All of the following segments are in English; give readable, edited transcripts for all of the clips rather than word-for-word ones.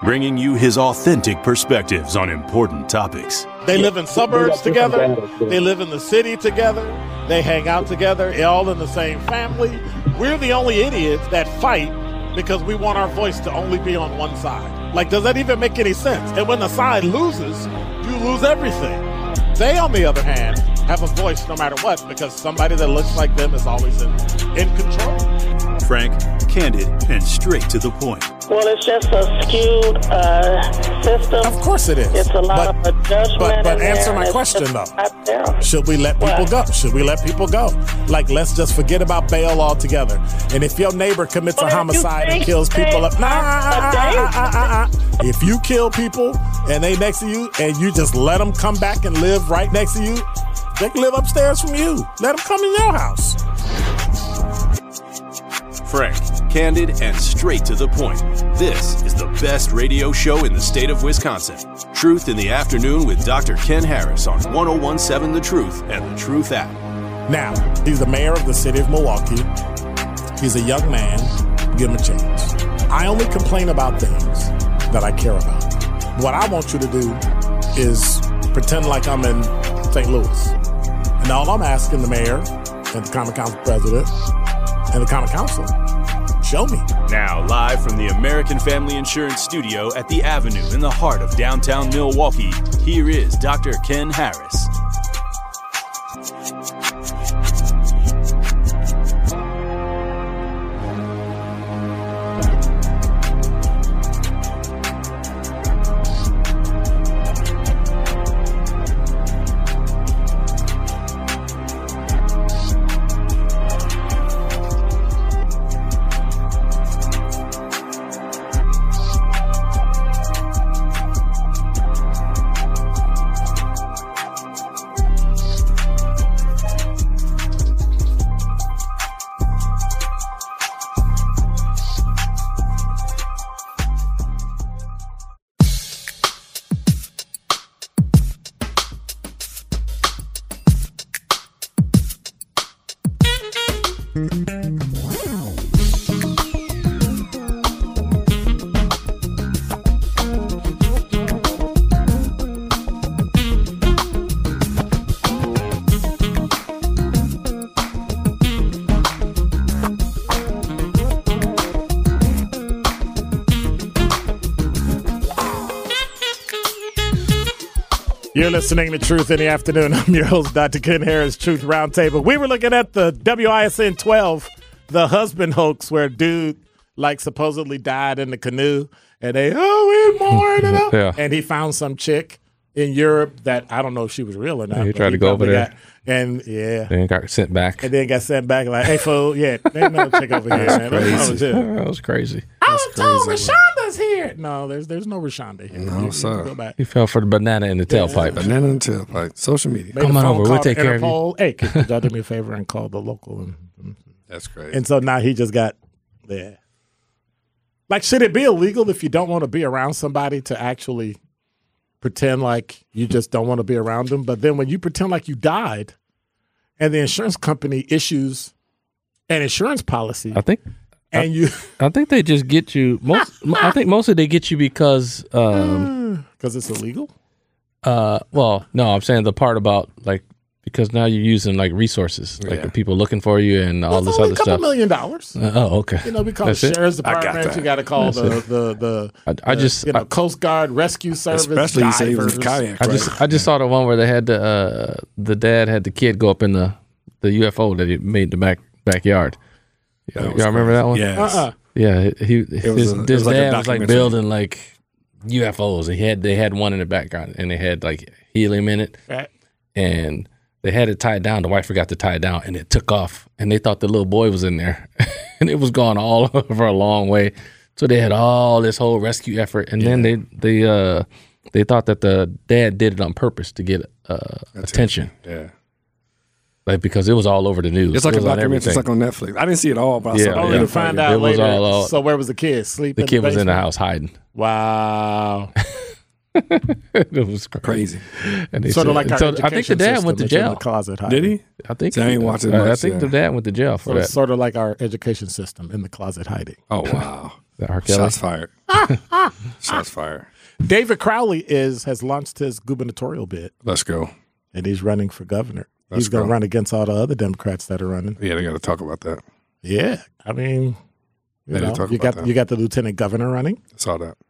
bringing you his authentic perspectives on important topics. They live in suburbs together. They live in the city together. They hang out together, all in the same family. We're the only idiots that fight because we want our voice to only be on one side. Like, does that even make any sense? And when the side loses, you lose everything. They, on the other hand, have a voice no matter what because somebody that looks like them is always in control. Frank, candid, and straight to the point. Well, it's just a skewed system. Of course it is. It's a lot of judgment. But answer my question, though. Should we let people go? Should we let people go? Like, let's just forget about bail altogether. And if your neighbor commits a homicide and kills people up, if you kill people and they next to you and you just let them come back and live right next to you, they can live upstairs from you. Let them come in your house. Frank, candid, and straight to the point. This is the best radio show in the state of Wisconsin. Truth in the Afternoon with Dr. Ken Harris on 101.7 The Truth and The Truth app. Now, he's the mayor of the city of Milwaukee. He's a young man. Give him a chance. I only complain about things that I care about. What I want you to do is pretend like I'm in St. Louis. And all I'm asking the mayor and the Common Council president and the Common Council, show me. Now, live from the American Family Insurance Studio at the Avenue in the heart of downtown Milwaukee, here is Dr. Ken Harris. You're listening to Truth in the Afternoon. I'm your host, Dr. Ken Harris, Truth Roundtable. We were looking at the WISN 12, the husband hoax, where dude, like, supposedly died in the canoe, and they, we're mourning him. Yeah. And he found some chick in Europe that, I don't know if she was real or not. He tried to go over there. And, yeah. Then got sent back. And then got sent back, like, hey, fool, there's no chick over here, man. That was crazy. I was told Rashonda's here. No, there's no Rashonda here. No, sir. Go back. He fell for the banana in the tailpipe. Banana in the tailpipe. Social media. Made Come a on phone over. call We'll take to care of you. Interpol. Hey, could y'all do me a favor and call the local? That's crazy. And so now he just got there. Like, should it be illegal if you don't want to be around somebody to actually pretend like you just don't want to be around them? But then when you pretend like you died and the insurance company issues an insurance policy, I think they just get you. I think mostly they get you because it's illegal. Well, no, I'm saying the part about like because now you're using like resources, like the people looking for you and all this other stuff. $2 million. Okay. You know, we call the sheriff's department. You got to call the Coast Guard Rescue Service. Especially you say it was kayak. I just saw the one where they had the dad had the kid go up in the UFO that he made in the backyard. Y'all remember that one? Yes. Yeah. His dad was like building like UFOs. They had one in the background and they had like helium in it. Right. And they had it tied down. The wife forgot to tie it down, and it took off. And they thought the little boy was in there, and it was gone all over a long way. So they had all this whole rescue effort, and then they thought that the dad did it on purpose to get attention. Yeah, like because it was all over the news. It's like a documentary. It's like on Netflix. I didn't see it all, but I saw it. To find out it later. Was all so where was the kid? Sleeping? The kid was in the house hiding. Wow. It was crazy. And they sort of like our so I think the dad went to jail. Closet Did he? I think I ain't watching much, I think the dad went to jail for that. Sort of like our education system in the closet hiding. Oh, wow. R. Kelly? Shots fired. Shots fired. David Crowley has launched his gubernatorial bid, Let's go. and he's running for governor. Let's He's going go. to run against all the other Democrats that are running. Yeah, they got to talk about that. Yeah, I mean, They didn't talk you about got that. you got the lieutenant governor running. I saw that.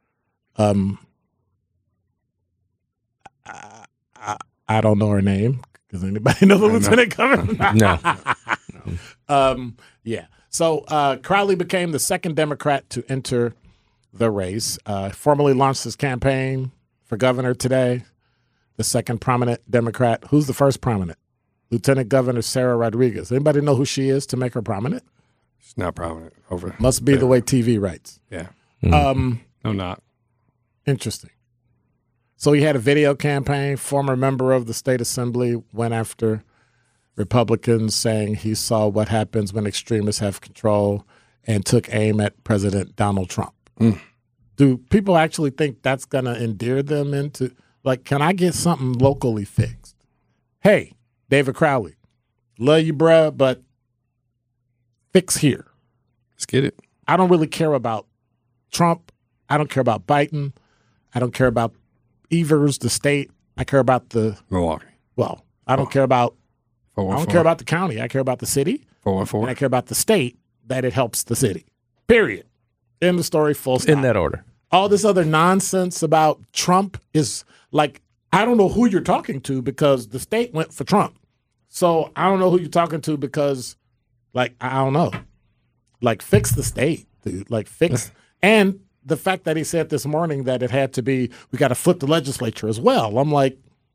I don't know her name. Does anybody know the lieutenant governor? No. Yeah. So Crowley became the second Democrat to enter the race. Formally launched his campaign for governor today. The second prominent Democrat. Who's the first prominent? Lieutenant Governor Sarah Rodriguez. Anybody know who she is to make her prominent? It's not prominent. Over. Must be the way TV writes. Yeah. No, not. Interesting. So he had a video campaign. Former member of the state assembly went after Republicans, saying he saw what happens when extremists have control and took aim at President Donald Trump. Do people actually think that's going to endear them into, like, can I get something locally fixed? Hey, David Crowley, love you, bruh, but fix here. Let's get it. I don't really care about Trump. I don't care about Biden. I don't care about Evers, the state. I care about Milwaukee. well, I don't care about, I 414. don't care about the county. I care about the city. 414. And I care about the state that it helps the city. Period. End of story, full stop. In that order. All this other nonsense about Trump is like, I don't know who you're talking to because the state went for Trump. So I don't know who you're talking to because, like, I don't know. Like, fix the state, dude. Like, fix. And the fact that he said this morning that it had to be, we got to flip the legislature as well. I'm like,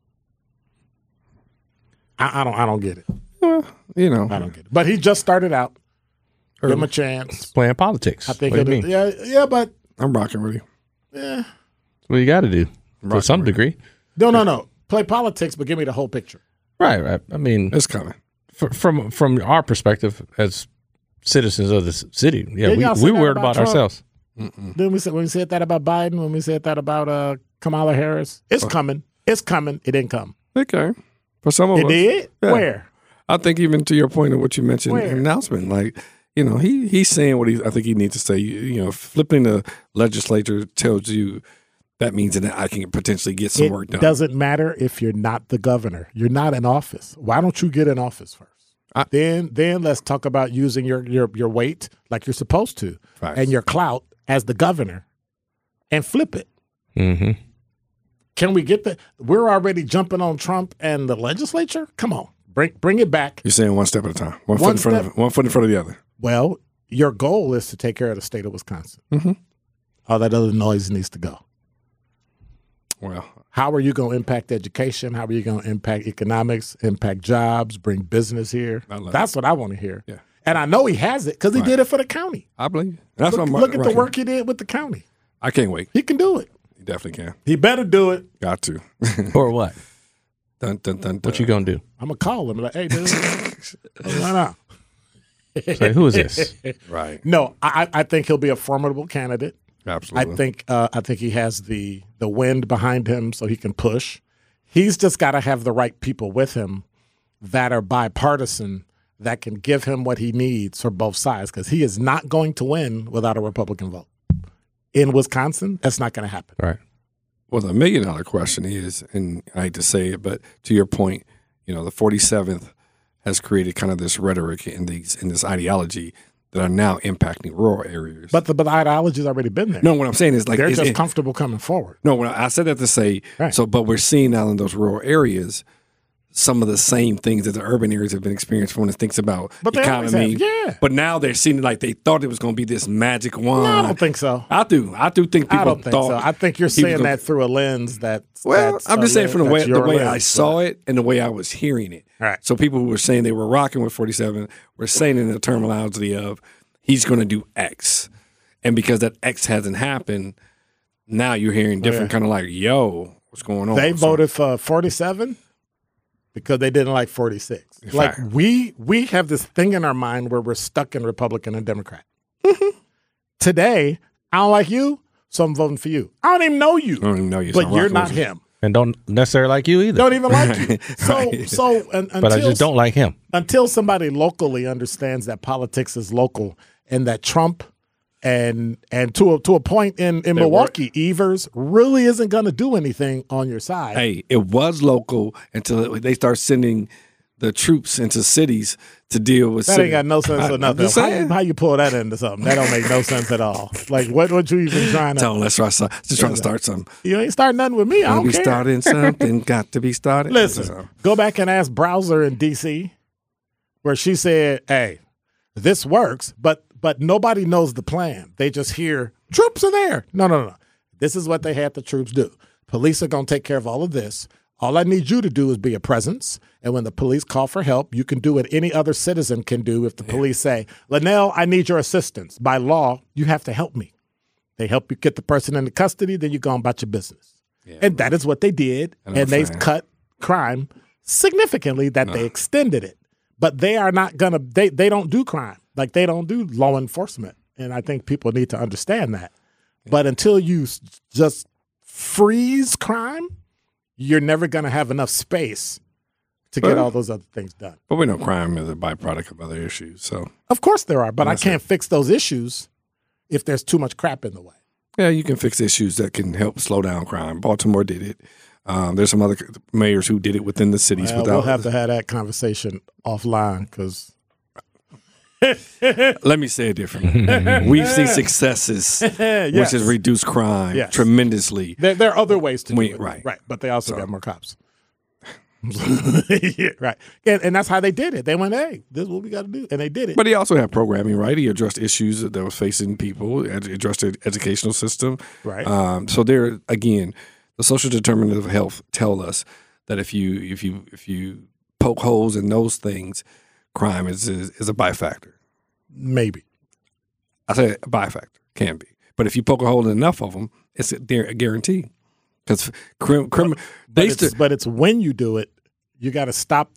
I don't get it. You know. I don't get it. But he just started out. Give him a chance. Playing politics. I think what do you mean? yeah, but I'm rocking with you. That's what you got to do to some degree. no. Play politics, but give me the whole picture. Right. I mean, It's coming. from our perspective as citizens of the city, Didn't y'all say we that worried about about Trump? ourselves. Then when we said that about Biden, when we said that about Kamala Harris, it's coming. It's coming. It didn't come. Okay. For some of It us. did? Yeah. Where? I think even to your point of what you mentioned, Where? announcement, like, you know, he's saying what I think he needs to say. You know, flipping the legislature tells you that means that I can potentially get some work It done. doesn't matter if you're not the governor. You're not in office. Why don't you get in office first? Then let's talk about using your weight like you're supposed to Facts. and your clout as the governor and flip it. Mm-hmm. Can we get that? We're already jumping on Trump and the legislature. Come on, bring it back. You're saying one step at a time. One One foot in front of the other. Well, your goal is to take care of the state of Wisconsin. Mm-hmm. All that other noise needs to go. Well, How are you going to impact education? How are you going to impact economics, impact jobs, bring business here? That's what I want to hear. Yeah. And I know he has it because he did it for the county. I believe you. That's what I'm Look at the right. work he did with the county. I can't wait. He can do it. You definitely can. He better do it. Got to. Or what? Dun, dun, dun, dun. What you gonna do? I'm going to call him like, hey, dude. No. Say, who is this? Right. No, I think he'll be a formidable candidate. Absolutely. I think he has the wind behind him so he can push. He's just got to have the right people with him that are bipartisan that can give him what he needs for both sides because he is not going to win without a Republican vote. In Wisconsin, that's not going to happen. Right. Well, the $1 million question is, and I hate to say it, but to your point, you know, the 47th has created kind of this rhetoric and this ideology that are now impacting rural areas. But the ideology's already been there. No, what I'm saying is like they're just comfortable coming forward. No, when I said that to say Right. but we're seeing now in those rural areas some of the same things that the urban areas have been experiencing when it thinks about But they always economy. have, yeah. But now they're seeing it like they thought it was going to be this magic wand. No, I don't think so. I do think people I don't think thought. so. I think you're he was saying gonna- that through a lens that's. Well, that's I'm just saying from the way your I lens, saw but- it and the way I was hearing it. Right. So people who were saying they were rocking with 47 were saying in the terminology of he's going to do X, and because that X hasn't happened, now you're hearing different kind of like, yo, what's going on? They So- voted for 47 because they didn't like 46. Like fact. we have this thing in our mind where we're stuck in Republican and Democrat. Today, I don't like you. so I'm voting for you. I don't even know you. I don't even know you. But you're not him. And don't necessarily like you either. Don't even like you. But I just don't like him. Until somebody locally understands that politics is local and that Trump and to a point in Milwaukee, Evers really isn't going to do anything on your side. Hey, it was local until they start sending the troops into cities to deal with. That ain't got no sense or nothing. How you pull that into something? That don't make no sense at all. Like what you even trying to? Tell them, let's try to start something. You ain't starting nothing with me. I don't care. Starting something. Got to be started. Listen, go back and ask Browser in D.C. where she said, "Hey, this works, but nobody knows the plan. They just hear troops are there. No. This is what they had the troops do. Police are going to take care of all of this. All I need you to do is be a presence. And when the police call for help, you can do what any other citizen can do if the police say, Linnell, I need your assistance. By law, you have to help me. They help you get the person into custody, then you go on about your business. Yeah, and that is what they did. And they cut crime significantly that they extended it. But they are not going to, they don't do crime. Like they don't do law enforcement. And I think people need to understand that. Yeah. But until you just freeze crime, you're never going to have enough space to get all those other things done. But we know crime is a byproduct of other issues. So of course there are, but I can't fix those issues if there's too much crap in the way. Yeah, you can fix issues that can help slow down crime. Baltimore did it. There's some other mayors who did it within the cities. We'll have to have that conversation offline because. Let me say it differently. We've seen successes, which has reduced crime tremendously. There are other ways to do it. Right. But they also got more cops. Right. And that's how they did it. They went, hey, this is what we got to do. And they did it. But he also had programming, right? He addressed issues that was facing people, addressed the educational system. Right. So there, again, the social determinants of health tell us that if you poke holes in those things, crime is a bifactor. Maybe. I say a bifactor. Can be. But if you poke a hole in enough of them, it's a guarantee. Because but it's when you do it, you got to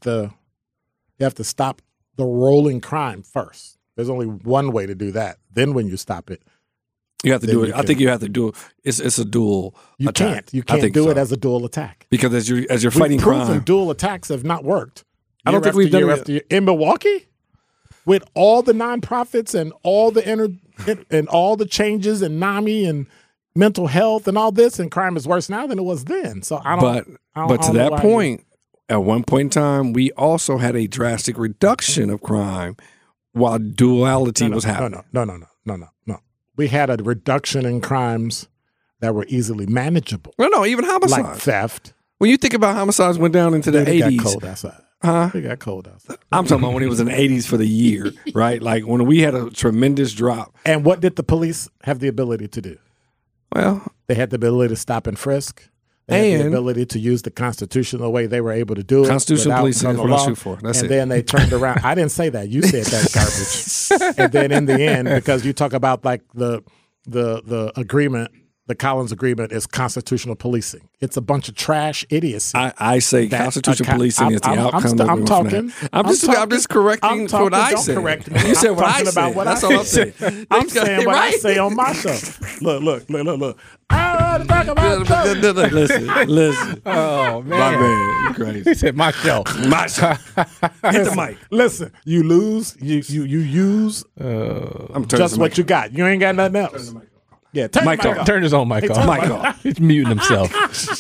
you have to stop the rolling crime first. There's only one way to do that. Then when you stop it, you have to do it. I think you have to do it. It's a dual attack. You can't do it as a dual attack. Because as you're fighting crime, dual attacks have not worked. I don't think we've done it in Milwaukee with all the nonprofits and all the changes and NAMI and mental health and all this, and crime is worse now than it was then. So I don't. But to that point, at one point in time, we also had a drastic reduction of crime while duality was happening. No. We had a reduction in crimes that were easily manageable. No, even homicides, like theft. When you think about homicides, went down into the 80s. It got cold outside. It got cold outside. I'm talking about when it was in the 80s for the year, right? Like when we had a tremendous drop. And what did the police have the ability to do? Well, they had the ability to stop and frisk. They had the ability to use the Constitution the way they were able to do it. Constitutional policing is what I shoot for. That's and then they turned around. I didn't say that. You said that garbage. And then in the end, because you talk about like the agreement, the Collins Agreement is constitutional policing. It's a bunch of trash idiocy. I say constitutional policing is the outcome. I'm talking. I'm just correcting what I said. Don't correct me. You said what I said. About what That's all I'm saying. I'm saying what I say on my show. Look. I want to talk about Listen. Oh, man. My man, you crazy. He said my show. My show. Hit the mic. Listen, you lose. You use just what you got. You ain't got nothing else. Yeah, turn his own mic off. He's muting himself.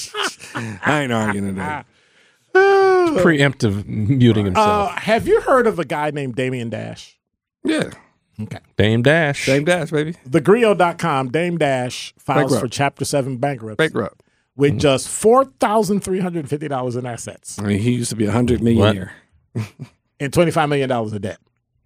I ain't arguing today. Preemptive muting himself. Have you heard of a guy named Damian Dash? Yeah. Okay. Dame Dash, baby. TheGrio.com, Dame Dash files for Chapter 7 bankruptcy. With just $4,350 in assets. I mean, he used to be $100 millionaire. And $25 million of debt.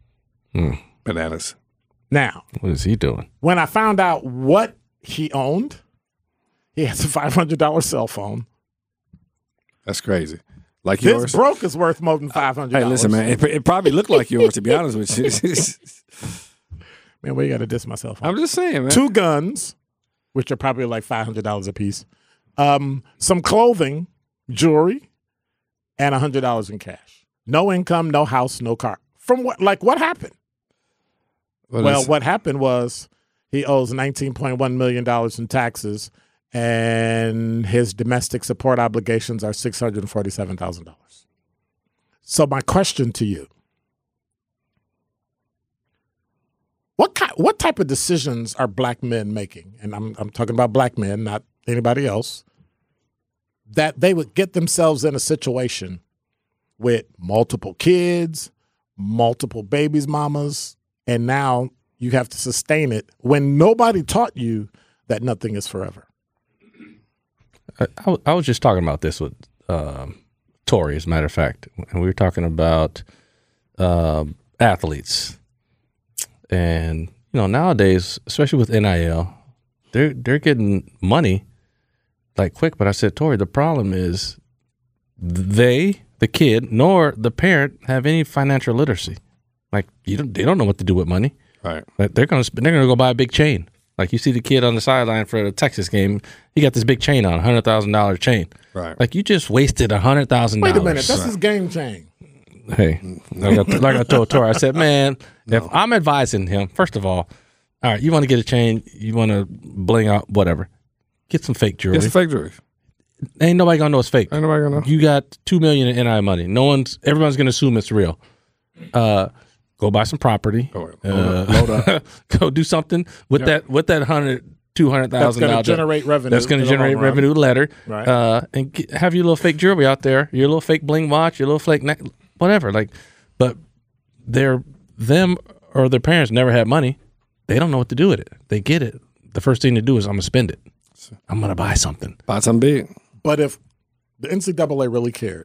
Bananas. Now, what is he doing? When I found out what he owned, he has a $500 cell phone. That's crazy. Like this yours? broke is worth more than $500. Hey, listen, man. It probably looked like yours, to be honest with you. Man, we got to diss myself. I'm just saying, man. 2 guns, which are probably like $500 a piece. Some clothing, jewelry, and $100 in cash. No income, no house, no car. From what? Like what happened? Well, what happened was he owes $19.1 million in taxes, and his domestic support obligations are $647,000. So my question to you, what type of decisions are black men making? And I'm talking about black men, not anybody else, that they would get themselves in a situation with multiple kids, multiple babies, mamas, and now you have to sustain it when nobody taught you that nothing is forever. I was just talking about this with Tori, as a matter of fact, and we were talking about athletes. And, nowadays, especially with NIL, they're getting money like quick. But I said, Tori, the problem is the kid, nor the parent have any financial literacy. Like they don't know what to do with money. Right. Like, they're gonna go buy a big chain. Like you see the kid on the sideline for the Texas game, he got this big chain on, $100,000 chain. Right. Like you just wasted $100,000. Wait a minute, that's his game chain. Hey, like I told Tori, I said, man, if I'm advising him, first of all right, you want to get a chain, you want to bling out, whatever, get some fake jewelry. It's fake jewelry. Ain't nobody gonna know it's fake. Ain't nobody gonna know. You got $2 million in NI money. Everyone's gonna assume it's real. Go buy some property. Load up. Go do something with that $200,000. That's going to generate revenue. That's going to generate revenue later. Right. And have your little fake jewelry out there, your little fake bling watch, your little fake neck, whatever. But them or their parents never had money. They don't know what to do with it. They get it. The first thing to do is I'm gonna spend it. I'm gonna buy something. Buy something big. But if the NCAA really cared,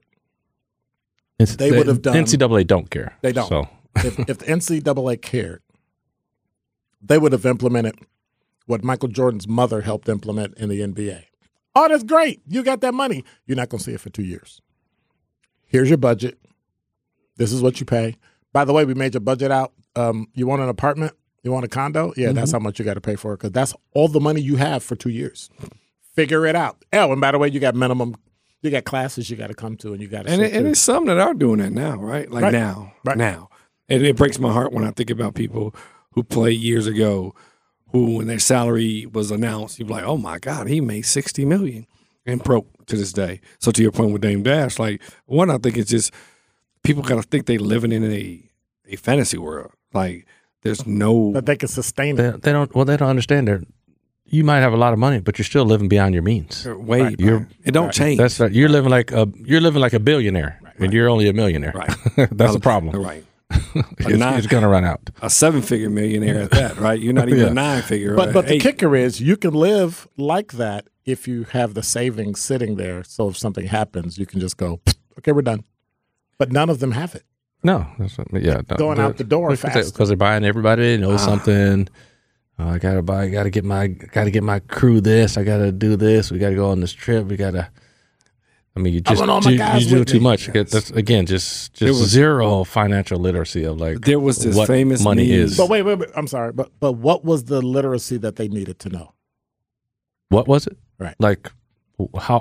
they would have done. NCAA don't care. They don't. So. if the NCAA cared, they would have implemented what Michael Jordan's mother helped implement in the NBA. Oh, that's great. You got that money. You're not going to see it for 2 years. Here's your budget. This is what you pay. By the way, we made your budget out. You want an apartment? You want a condo? Yeah, that's how much you got to pay for it because that's all the money you have for 2 years. Figure it out. Oh, and by the way, you got classes you got to come to and you got to And it's some that are doing that now, right? Like now. And it breaks my heart when I think about people who played years ago who, when their salary was announced, you'd be like, oh, my God, he made $60 million and broke to this day. So to your point with Dame Dash, I think it's just people got to think they living in a fantasy world. Like there's no – that they can sustain it. They don't understand that you might have a lot of money, but you're still living beyond your means. It don't change. That's right. You're living like a billionaire, and you're only a millionaire. Right. That's a problem. Right. It's going to run out. A 7-figure millionaire at that, right? You're not even a 9-figure. But the kicker is you can live like that if you have the savings sitting there. So if something happens, you can just go, okay, we're done. But none of them have it. No. Going out the door fast because they're buying everybody. They know something. I gotta get my crew this. I gotta do this. We gotta go on this trip. We gotta. I mean, you do too much. That's again just zero financial literacy of there was this what famous money meme. is. But wait, I'm sorry. But what was the literacy that they needed to know? What was it? Right. Like how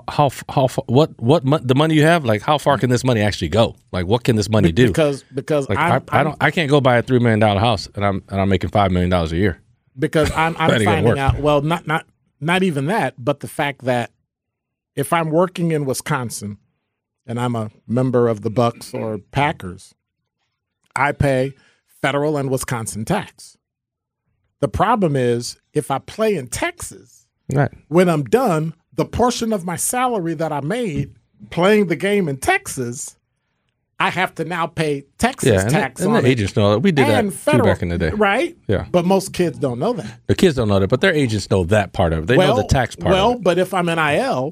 the money you have? Like how far can this money actually go? Like what can this money do? Because like, I can't go buy a $3 million house and I'm making $5 million a year. Because I'm finding out. Well, not even that, but the fact that if I'm working in Wisconsin and I'm a member of the Bucks or Packers, I pay federal and Wisconsin tax. The problem is if I play in Texas, right, when I'm done, the portion of my salary that I made playing the game in Texas, I have to now pay Texas tax on it. And the agents know that. We did that too back in the day. Right? Yeah. But most kids don't know that. The kids don't know that, but their agents know that part of it. They know the tax part of it. Well, but if I'm NIL,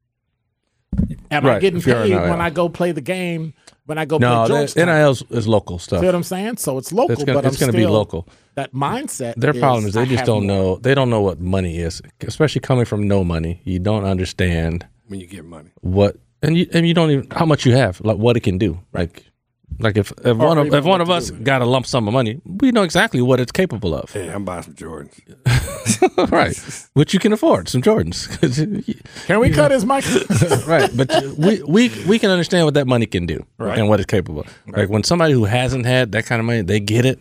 am I getting paid when I go play the game, when I go play Georgetown? No, NIL is local stuff. See what I'm saying? So it's local, it's going to be local. That mindset. Their problem is they just don't know. They don't know what money is, especially coming from no money. You don't understand when you get money. And you don't even how much you have, like what it can do. Like if one of us got a lump sum of money, we know exactly what it's capable of. Yeah, I'm buying some Jordans. Right, which you can afford, some Jordans. Can we cut his mic? Right, but we can understand what that money can do and what it's capable of. Right. Like when somebody who hasn't had that kind of money, they get it.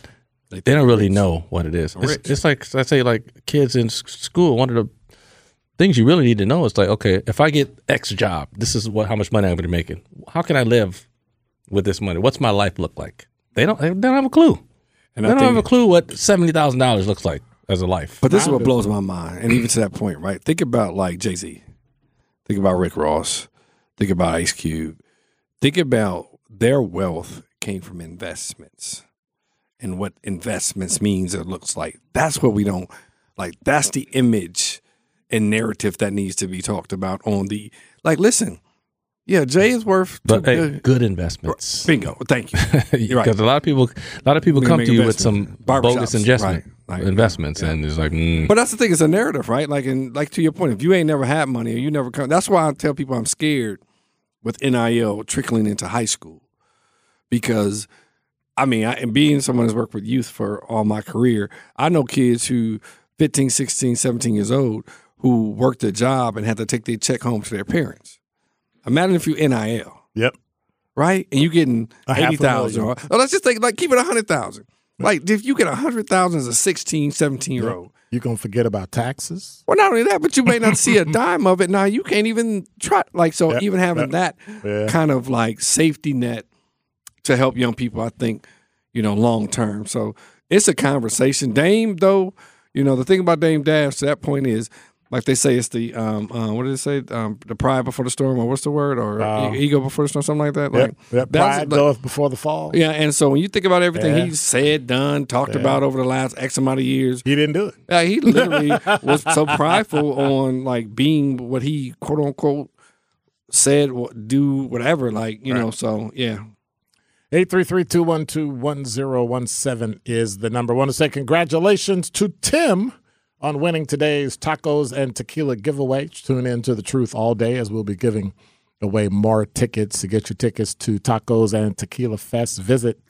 They don't really know what it is. It's like, I say, like kids in school, one of the things you really need to know is like, okay, if I get X job, this is how much money I'm going to be making. How can I live with this money? What's my life look like? They don't have a clue. And they don't have a clue what $70,000 looks like as a life. But this is what blows my mind. And even to that point, right? Think about like Jay-Z. Think about Rick Ross. Think about Ice Cube. Think about their wealth came from investments and what investments means or looks like. That's what we don't like. That's the image and narrative that needs to be talked about on the like. Listen, yeah, Jay is worth good investments. Bingo. Thank you. You're right. Because a lot of people come to you with some bogus investments, and it's like. But that's the thing. It's a narrative, right? Like to your point, if you ain't never had money or you never come, that's why I tell people I'm scared with NIL trickling into high school, because I mean, and being someone who's worked with youth for all my career, I know kids who 15, 16, 17 years old who worked a job and had to take their check home to their parents. Imagine if you NIL. Yep. Right? And you getting 80,000. Or let's just take, like, keep it 100,000. Like, if you get 100,000 as a 16, 17-year-old. You're going to forget about taxes? Well, not only that, but you may not see a dime of it. Now, you can't even try. Like, so even having that kind of, like, safety net to help young people, I think, long term. So it's a conversation. Dame, though, the thing about Dame Dash to that point is, like they say, it's the what did it say? The pride before the storm, or what's the word? Or ego before the storm, something like that. Like pride goeth before the fall. Yeah, and so when you think about everything he's said, done, talked about over the last X amount of years, he didn't do it. Yeah, he literally was so prideful on like being what he quote unquote said, do whatever. Like know, so yeah. 833-212-1017 is the number. I want to say congratulations to Tim on winning today's tacos and tequila giveaway. Tune in to The Truth all day as we'll be giving away more tickets. To get your tickets to Tacos and Tequila Fest, visit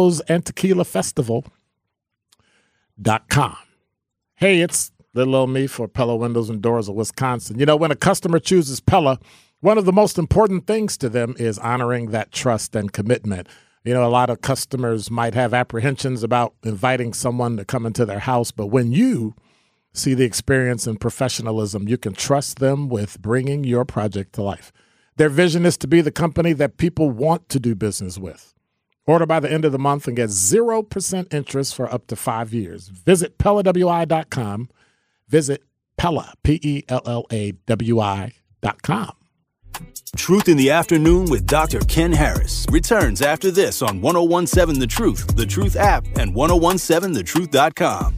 tacosandtequilafestival.com. Hey, it's little old me for Pella Windows and Doors of Wisconsin. When a customer chooses Pella, one of the most important things to them is honoring that trust and commitment. A lot of customers might have apprehensions about inviting someone to come into their house, but when you see the experience and professionalism, you can trust them with bringing your project to life. Their vision is to be the company that people want to do business with. Order by the end of the month and get 0% interest for up to 5 years. Visit PellaWI.com. Visit Pella, PellaWI.com. Truth in the Afternoon with Dr. Ken Harris returns after this on 101.7 The Truth, The Truth app, and 101.7thetruth.com.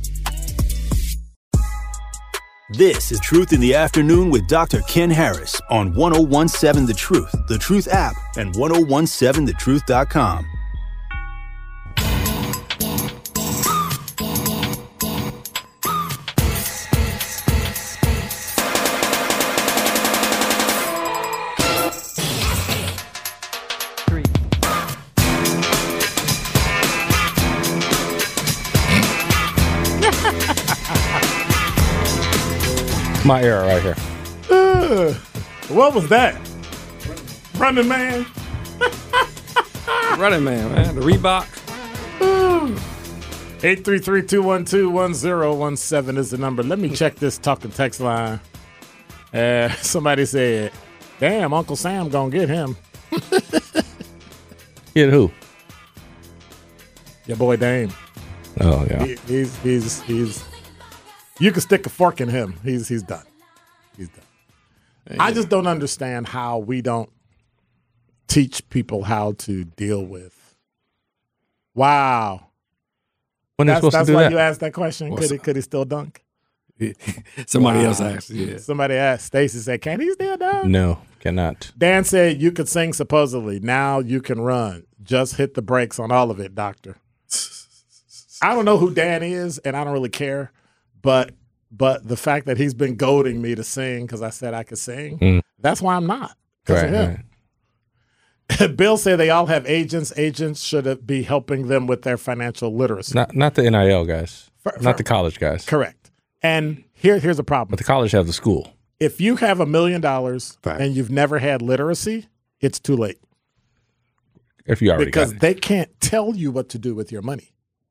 This is Truth in the Afternoon with Dr. Ken Harris on 101.7 The Truth app, and 101.7thetruth.com. My era right here. What was that? Running Man? Running Man, the Reebok. 833-212-1017 is the number. Let me check this talk and text line. Somebody said, damn, Uncle Sam gonna get him. Get who? Your boy Dame. Oh, yeah. He's you can stick a fork in him. He's done. He's done. Yeah. I just don't understand how we don't teach people how to deal with. Wow. When that's why that? You asked that question. Could he still dunk? Somebody else asked. Yeah. Somebody asked. Stacy said, "Can he still dunk?" No, cannot. Dan said you could sing supposedly. Now you can run. Just hit the brakes on all of it, doctor. I don't know who Dan is, and I don't really care. But the fact that he's been goading me to sing because I said I could sing, that's why I'm not. Right. Bill said they all have agents. Agents should be helping them with their financial literacy. Not the NIL guys. Not the college guys. Correct. And here's a problem. But the college have the school. If you have $1 million and you've never had literacy, it's too late. If you already because got it. They can't tell you what to do with your money.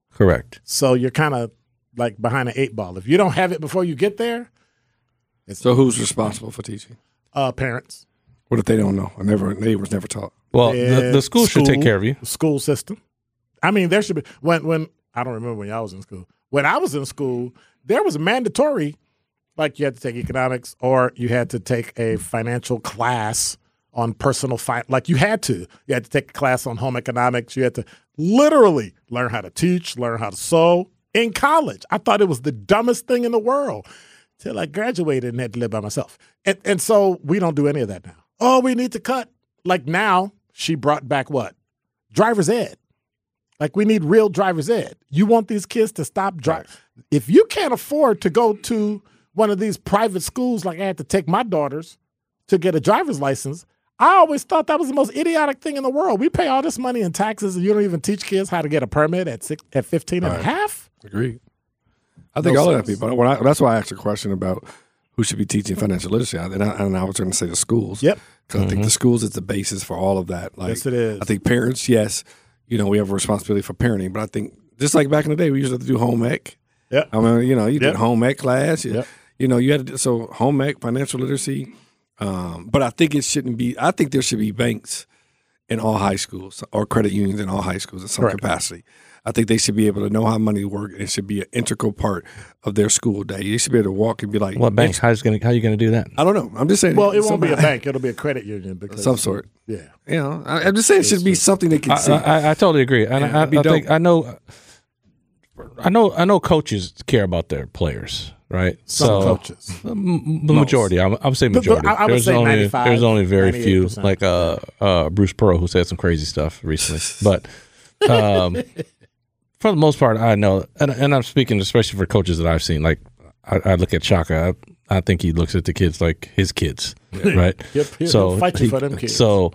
Correct. So you're kind of like behind an 8 ball. If you don't have it before you get there, So who's responsible for teaching? Parents. What if they don't know? They was never taught. Well, the school should take care of you. School system. I mean, there should be when I don't remember when y'all was in school. When I was in school, there was a mandatory, like you had to take economics or you had to take a financial class on personal like you had to take a class on home economics. You had to literally learn how to teach, learn how to sew in college. I thought it was the dumbest thing in the world till I graduated and had to live by myself. And so we don't do any of that now. Oh, we need to cut. Like now, she brought back what? Driver's ed. Like we need real driver's ed. You want these kids to stop driving. If you can't afford to go to one of these private schools, like I had to take my daughters to get a driver's license, I always thought that was the most idiotic thing in the world. We pay all this money in taxes and you don't even teach kids how to get a permit at 15 and a half? Agreed. I think all of that people. That's why I asked a question about who should be teaching financial literacy. And I was going to say the schools. Yep. Because I think the schools is the basis for all of that. Like, yes, it is. I think parents, yes, we have a responsibility for parenting. But I think just like back in the day, we used to have to do home ec. Yeah. I mean, you did home ec class. Yep. You had to do so home ec, financial literacy. But I think it shouldn't be. I think there should be banks in all high schools or credit unions in all high schools in some capacity. I think they should be able to know how money works. It should be an integral part of their school day. They should be able to walk and be like, "What bank? How are you going to do that?" I don't know. I'm just saying. Well, it won't be a bank. It'll be a credit union because some sort. Yeah. I'm just saying it should be something they can see. I totally agree. And I know coaches care about their players, right? Some coaches. The majority. I would say majority. I would say 95, there's only very few, 98%. like Bruce Pearl, who said some crazy stuff recently. But for the most part, I know, and I'm speaking especially for coaches that I've seen. Like I look at Shaka. I think he looks at the kids like his kids, right? He'll fight you for them kids. So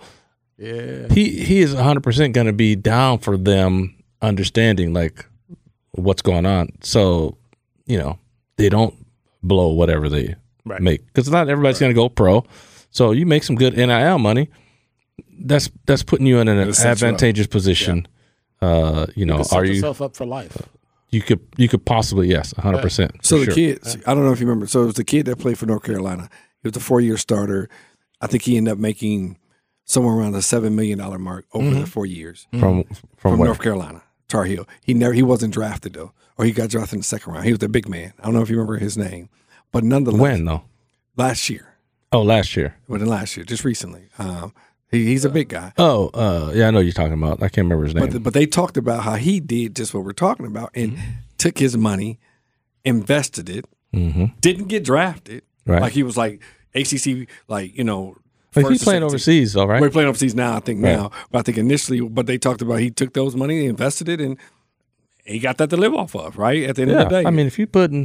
he is 100% going to be down for them understanding like what's going on. So they don't blow whatever they make, because not everybody's going to go pro. So you make some good NIL money. That's putting you in an advantageous position. You can set yourself up for life. You could possibly 100%. So the kids, I don't know if you remember. So it was the kid that played for North Carolina. He was a 4-year starter. I think he ended up making somewhere around the $7 million mark over the 4 years From North Carolina, Tar Heel. He wasn't drafted though, or he got drafted in the second round. He was the big man. I don't know if you remember his name, but nonetheless, when though? Last year. Oh, last year. Within last year, just recently. He's a big guy. Oh, I know you're talking about. I can't remember his name. But they talked about how he did just what we're talking about and took his money, invested it, didn't get drafted. Right. Like he was like ACC, But he's playing overseas, all right? We're playing overseas now, I think now. But I think initially, but they talked about he took those money, invested it, and he got that to live off of, right? At the end of the day. I mean, if he got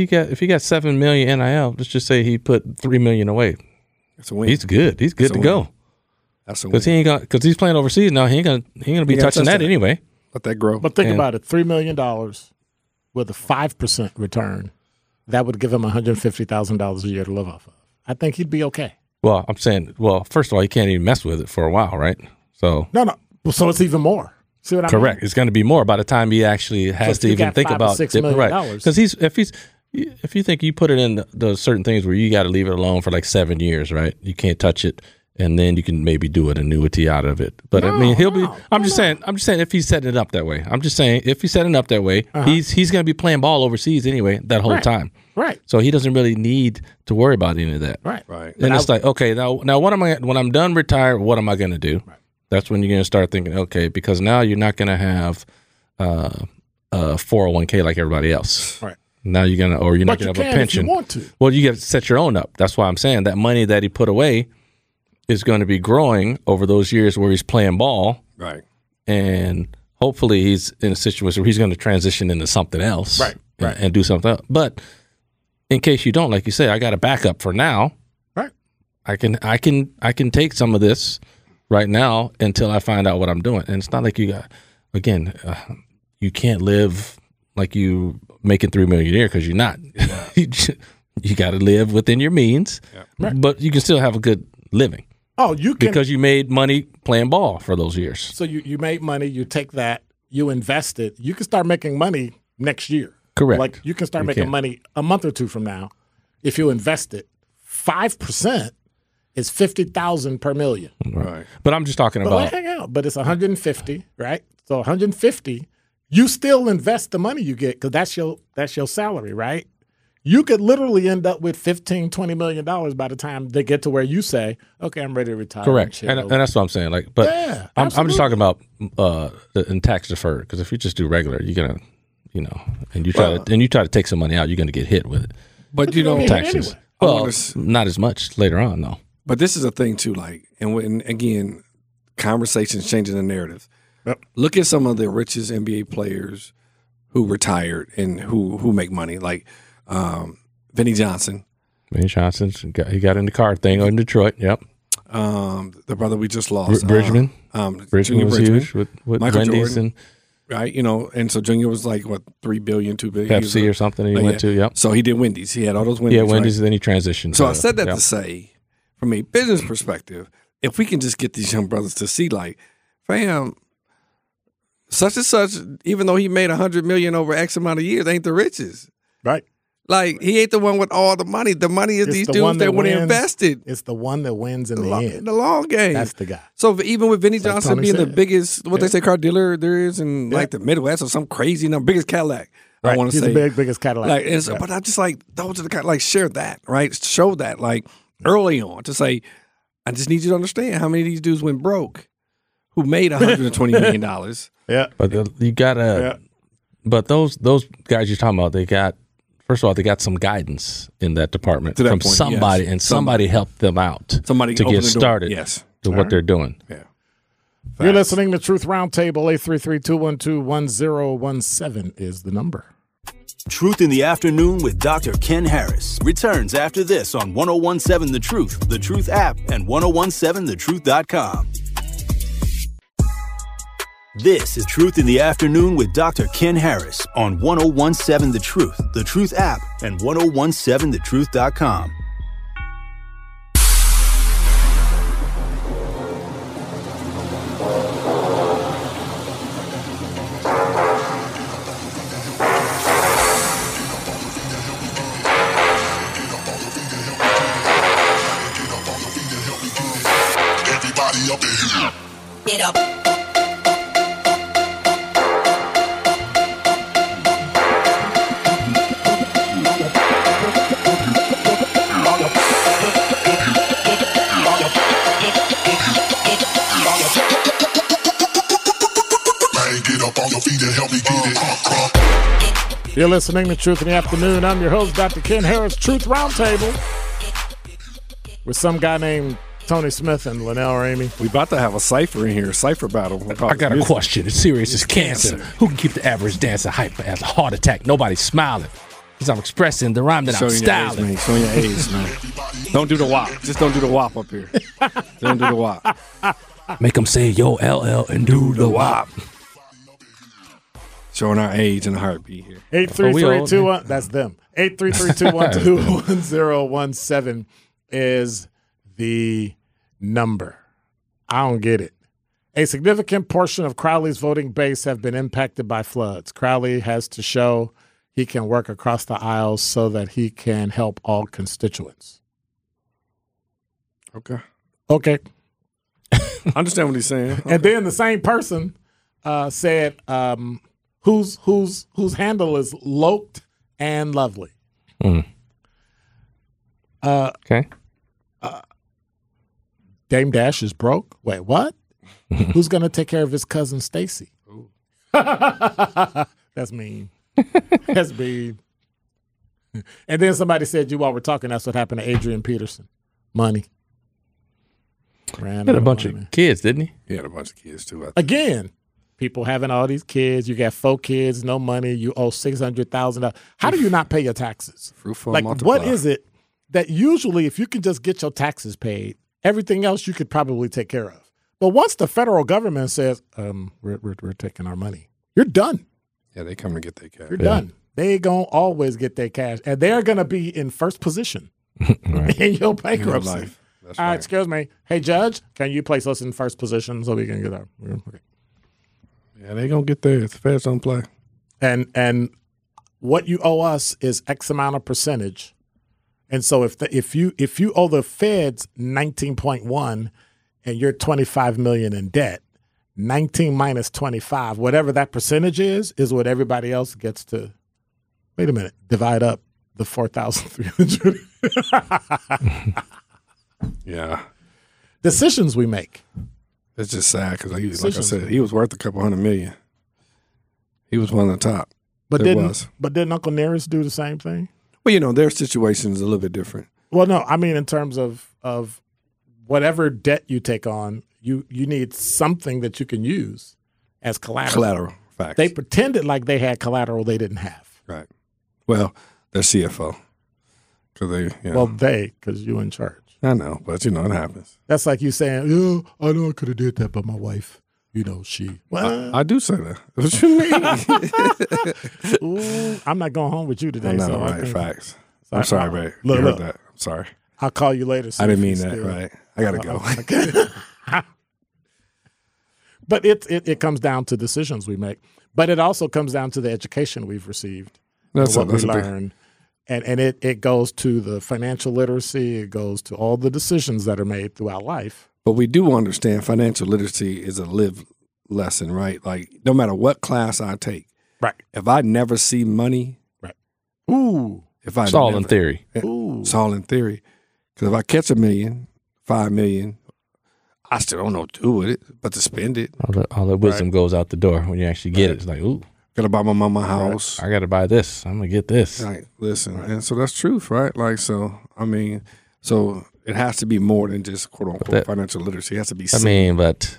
$7 million NIL, let's just say he put $3 million away. That's a win. He's good. He's good to go. That's a win. Because he's playing overseas now. He ain't gonna be touching that anyway. Let that grow. But think about it: $3 million with a 5% return, that would give him $150,000 a year to live off of. I think he'd be okay. Well, I'm saying, first of all, he can't even mess with it for a while, right? So no. Well, so it's even more. See what I mean? Correct. It's going to be more by the time he actually has to even think about $5 or $6 million. Right? Because if you think you put it in the certain things where you got to leave it alone for like 7 years, right? You can't touch it, and then you can maybe do an annuity out of it. But he'll be. I'm just saying if he's setting it up that way. I'm just saying if he's setting it up that way, he's going to be playing ball overseas anyway that whole time. Right. So he doesn't really need to worry about any of that. Right. And it's like, okay, now what am I? When I'm done retired, what am I going to do? Right. That's when you're going to start thinking, okay, because now you're not going to have a 401k like everybody else. Right. Now you're going to, or you're not going to have a pension. If you want to. Well, you got to set your own up. That's why I'm saying that money that he put away is going to be growing over those years where he's playing ball. Right. And hopefully he's in a situation where he's going to transition into something else. Right. And do something else. But in case you don't, like you say, I got a backup for now. Right. I can take some of this right now until I find out what I'm doing. And it's not like you got, again, you can't live like you making $3 million a year because you're not. You got to live within your means, but you can still have a good living. Oh, you can, because you made money playing ball for those years. So you made money. You take that. you invest it, you can start making money next year. Correct. Like you can start making money a month or two from now if you invest it. 5% is $50,000 per million. Right. But I'm just talking about. Hang out. But it's 150, right? So 150, you still invest the money you get because that's your salary, right? You could literally end up with $15-20 million by the time they get to where you say, "Okay, I'm ready to retire." Correct, and that's what I'm saying. Like, but Yeah, I'm just talking about in tax deferred because if you just do regular, you're gonna, and you try to take some money out, you're gonna get hit with it. But taxes. Anyway. Well, not as much later on, though. But this is a thing too, like, and again, conversations changing the narrative. Yep. Look at some of the richest NBA players who retired and who make money, like Vinny Johnson. Vinny Johnson, he got in the car thing in Detroit. Yep. The brother we just lost, Bridgman. Bridgman was huge with Michael Wendy's Jordan, right? And so Junior was like what $3 billion, $2 billion, Pepsi or something. He went to. Yep. So he did Wendy's. He had all those Wendy's. Yeah, Wendy's. Right? Then he transitioned. So I said that to say, from a business perspective, if we can just get these young brothers to see, like, fam, such and such, even though he made $100 million over X amount of years, ain't the richest. Right. Like, he ain't the one with all the money. The money is these dudes that would have invested. It's the one that wins in the end. In the long game. That's the guy. So even with Vinny Johnson being the biggest, they say, car dealer there is in like the Midwest or some crazy number, biggest Cadillac. Right. I want to say. He's the biggest Cadillac. Like, and so, but I just like, those are the kind, like, share that, right? Show that, like, early on to say, I just need you to understand how many of these dudes went broke who made $120 million. Yeah. But you gotta. Yeah. But those guys you're talking about, they got. First of all, they got some guidance in that department from somebody, yes. And somebody helped them out to get started to what they're doing. Yeah. You're listening to Truth Roundtable. 833-212-1017 is the number. Truth in the Afternoon with Dr. Ken Harris returns after this on 101.7 The Truth, The Truth app, and 101.7thetruth.com. This is Truth in the Afternoon with Dr. Ken Harris on 101.7 The Truth app, and 101.7thetruth.com. Everybody up in here. Get up. You're listening to Truth in the Afternoon. I'm your host, Dr. Ken Harris, Truth Roundtable, with some guy named Tony Smith and Linnell Ramey. We about to have a cipher in here, a cipher battle. I got a question. It's serious as cancer. Who can keep the average dancer hyper as a heart attack? Nobody's smiling. Because I'm expressing the rhyme that I'm styling. Show your age, man. Don't do the WAP. Just don't do the WAP up here. Don't do the WAP. Make them say, yo, LL, and do the WAP. Showing our age and heartbeat here. 833-212. That's them. 833-212-1017 is the number. I don't get it. A significant portion of Crowley's voting base have been impacted by floods. Crowley has to show he can work across the aisles so that he can help all constituents. Okay. I understand what he's saying. Okay. And then the same person said, whose handle is Loked and Lovely. Okay. Dame Dash is broke. Wait, what? Who's going to take care of his cousin Stacy? That's mean. That's mean. And then somebody said, you all were talking, that's what happened to Adrian Peterson. Money. He had a bunch of kids, didn't he? He had a bunch of kids, too. Again, people having all these kids. You got 4 kids, no money. You owe $600,000. How do you not pay your taxes? Like, what is it that usually if you can just get your taxes paid, everything else you could probably take care of? But once the federal government says, we're taking our money, you're done. Yeah, they come and get their cash. You're done. They going to always get their cash. And they're going to be in first position in your bankruptcy. In life. That's right. Excuse me. Hey, Judge, can you place us in first position so we can get our okay. Yeah, they gonna get there. If the Feds don't play. And what you owe us is X amount of percentage. And so if you owe the Feds 19.1 and you're 25 million in debt, 19 minus 25, whatever that percentage is what everybody else gets to. Wait a minute, divide up the 4,300. Yeah, decisions we make. it's just sad because like I said, he was worth a couple $100 million. He was one of the top. But didn't Uncle Nearest do the same thing? Well, their situation is a little bit different. Well, no, I mean in terms of whatever debt you take on, you need something that you can use as collateral. Collateral, facts. They pretended like they had collateral they didn't have. Right. Well, they're CFO. Because you're in charge. I know, but it happens. That's like you saying, "Yeah, I know I could have did that, but my wife, she." Well, I do say that. What you mean? Ooh, I'm not going home with you today. I know, so right? Facts. I'm sorry, babe. Look, you heard that. I'm sorry. I'll call you later. I didn't mean that. Right. I gotta go. But it comes down to decisions we make. But it also comes down to the education we've received. That's what we learn. And it goes to the financial literacy. It goes to all the decisions that are made throughout life. But we do understand financial literacy is a live lesson, right? Like no matter what class I take, right? If I never see money, right? Ooh, it's all in theory. Ooh, it's all in theory. Because if I catch $1 million, $5 million, I still don't know what to do with it, but to spend it. All the wisdom goes out the door when you actually get it. It's like, ooh. Gotta buy my mama a house. I gotta buy this. I'm gonna get this. Right. Listen, and so that's truth, right? Like, so it has to be more than just quote unquote financial literacy. It has to be. But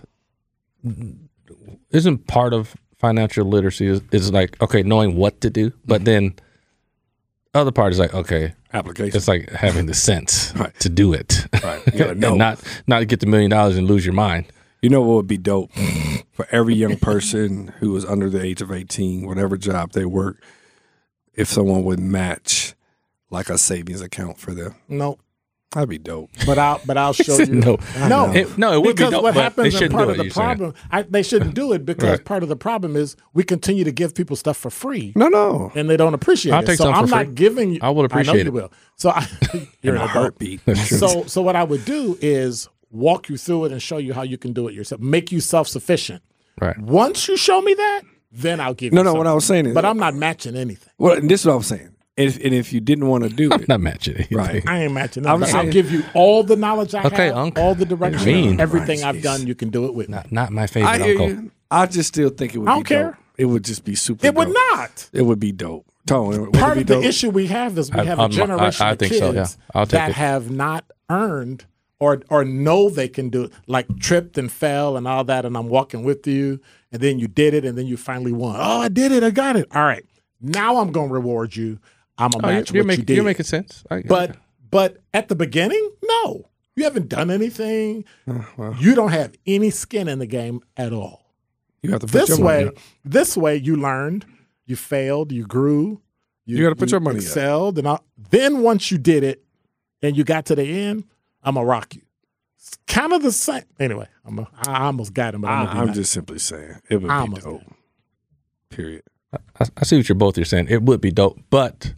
isn't part of financial literacy is like knowing what to do, but then other part is like application. It's like having the sense to do it, right? You gotta know. And not get the $1 million and lose your mind. You know what would be dope for every young person who is under the age of 18, whatever job they work, if someone would match like a savings account for them. No. That'd be dope. But I'll show you. No, it would be dope. What happens and part of the problem, they shouldn't do it because part of the problem is we continue to give people stuff for free. No. And they don't appreciate I'll it. take so something I'm for not free. giving you. I will appreciate it. You will. So you're in a heartbeat. So what I would do is walk you through it and show you how you can do it yourself. Make you self-sufficient. Right. Once you show me that, then I'll give you something. What I was saying is. But I'm not matching anything. Well, and this is what I was saying. And if you didn't want to do it. I'm not matching anything. Right. I ain't matching anything. I'll give you all the knowledge I have, uncle. all the direction, everything Right, I've done, you can do it with me. Not my favorite I hear uncle. you. I just still think it would be I don't care. dope. It would just be super It dope. would not. It would be dope. Tone, Part of the issue we have is we have a generation of think kids so, yeah. I'll take that it. have not earned or know they can do it, like tripped and fell and all that, and I'm walking with you, and then you did it, and then you finally won. Oh, I did it. I got it. All right. Now I'm going to reward you. I'm going to match what you did. You're making sense. But at the beginning, no. You haven't done anything. You don't have any skin in the game at all. You have to put your money up. This way you learned, you failed, you grew. You got to put your money excelled, and then once you did it and you got to the end, I'm going to rock you. It's kind of the same. Anyway, I almost got him, but I'm just simply saying it would be dope. Period. I see what you're saying. It would be dope, but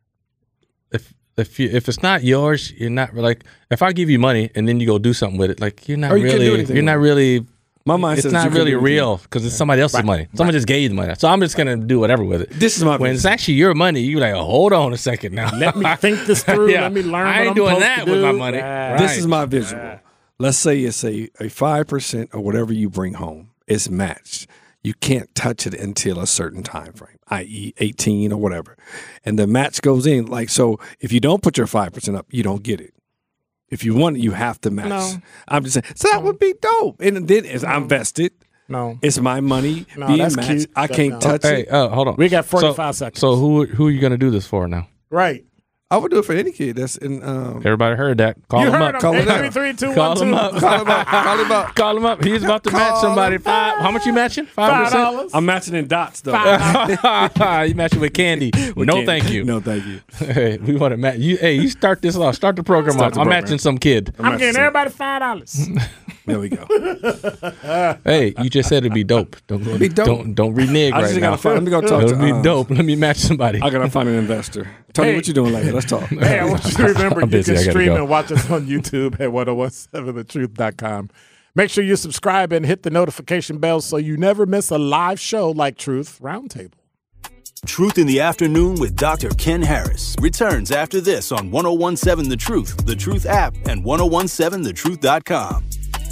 if it's not yours, you're not like. If I give you money and then you go do something with it, like you're not really. You're not really. My mind it's says not really real because it's somebody else's money. Someone just gave you the money, so I'm just gonna do whatever with it. This is my when it's actually your money. You're like, hold on a second now. Let me think this through. Yeah. Let me learn. I ain't what doing I'm that supposed to with do. my money. Right. This is my visual. Let's say it's a 5% or whatever you bring home is matched. You can't touch it until a certain time frame, i.e. 18 or whatever. And the match goes in. Like, so if you don't put your 5% up, you don't get it. If you want it, you have to match. No. I'm just saying. So that would be dope. And then I'm vested. No. It's my money being that's matched. cute. I can't touch it. Hey, hold on. We got 45 seconds. So who are you gonna do this for now? Right. I would do it for any kid that's in. Everybody heard that. Call You him heard up. him. Call him up. 3, 2, 1, Call 2. him up. Call him up. Call him up. Call him up. He's about to match somebody. How much you matching? 5%. $5. I'm matching in dots, though. You matching with candy. Thank you. No, thank you. Hey, we want to match. You start this off. Start the program off. I'm matching some kid. I'm getting everybody $5. There we go. Hey, you just said it'd be dope. Don't be dope. Don't renege I right just now. gotta find, let me go talk It'll to be dope. Let me match somebody. I gotta find an investor. Tony, what you doing later? Let's talk. Hey, I want you to remember I'm you busy. can I gotta stream go. and watch us on YouTube at 1017thetruth.com. Make sure you subscribe and hit the notification bell so you never miss a live show like Truth Roundtable. Truth in the Afternoon with Dr. Ken Harris returns after this on 1017 The Truth, The Truth app, and 1017thetruth.com.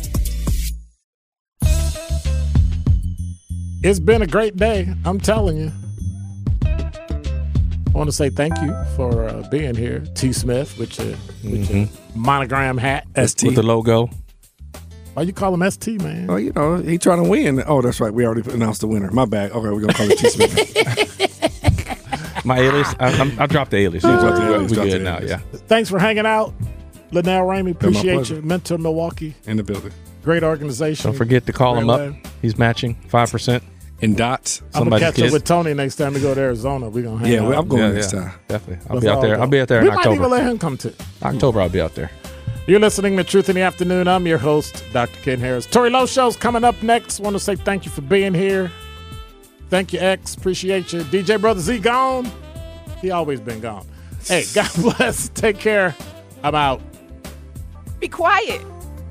It's been a great day, I'm telling you. I want to say thank you for being here, T. Smith, with your monogram hat. ST. With the logo. Why you call him ST, man? Oh, you know, he trying to win. Oh, that's right. We already announced the winner. My bad. Okay, we're going to call it T. Smith. My alias? I dropped the alias. We're good now, yeah. Thanks for hanging out. Linnell Ramey, appreciate pleasure. you. Mentor Milwaukee, In the building. great organization. Don't forget to call him up. He's matching 5%. In dots. I'm going to Somebody's catch kids. up with Tony next time we go to Arizona. We're going to hang Yeah, out. I'm going next time. Definitely. I'll Let's be out all there. go. I'll be out there we in might even October. let him come too. October, I'll be out there. You're listening to Truth in the Afternoon. I'm your host, Dr. Ken Harris. Tori Lowe Show's coming up next. Want to say thank you for being here. Thank you, X. Appreciate you. DJ Brother Z gone. He always been gone. Hey, God bless. Take care. I'm out. Be quiet.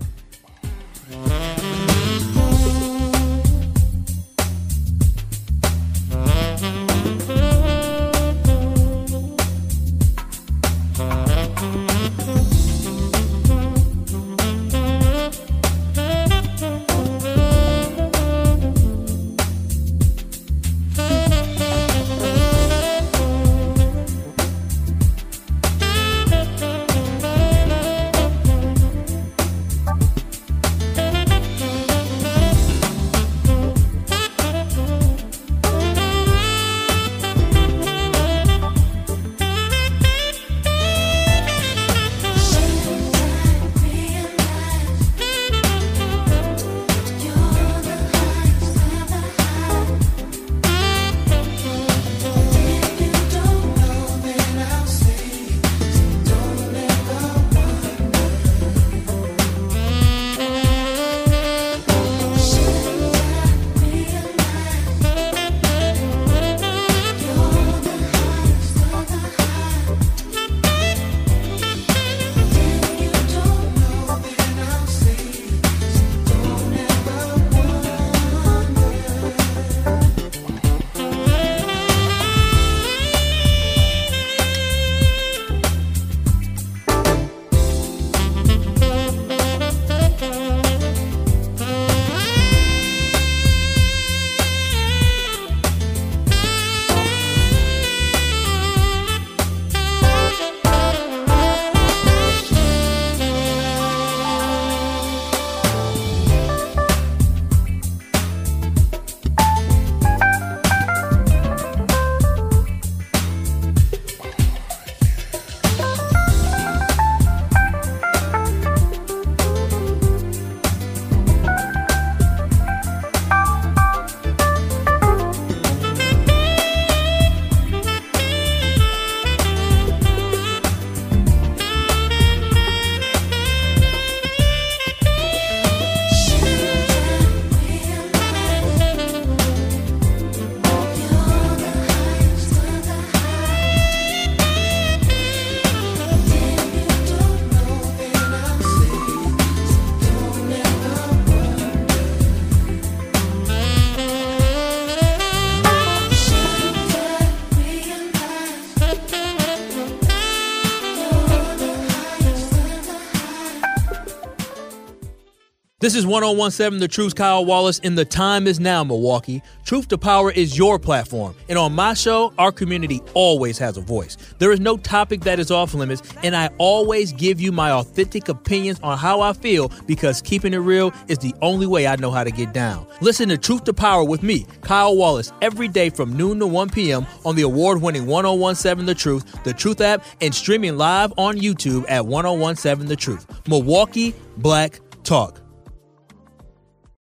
This is 1017 The Truth's Kyle Wallace, and the time is now, Milwaukee. Truth to Power is your platform, and on my show, our community always has a voice. There is no topic that is off limits, and I always give you my authentic opinions on how I feel, because keeping it real is the only way I know how to get down. Listen to Truth to Power with me, Kyle Wallace, every day from noon to 1 p.m. on the award-winning 1017 The Truth app, and streaming live on YouTube at 1017 The Truth. Milwaukee Black Talk.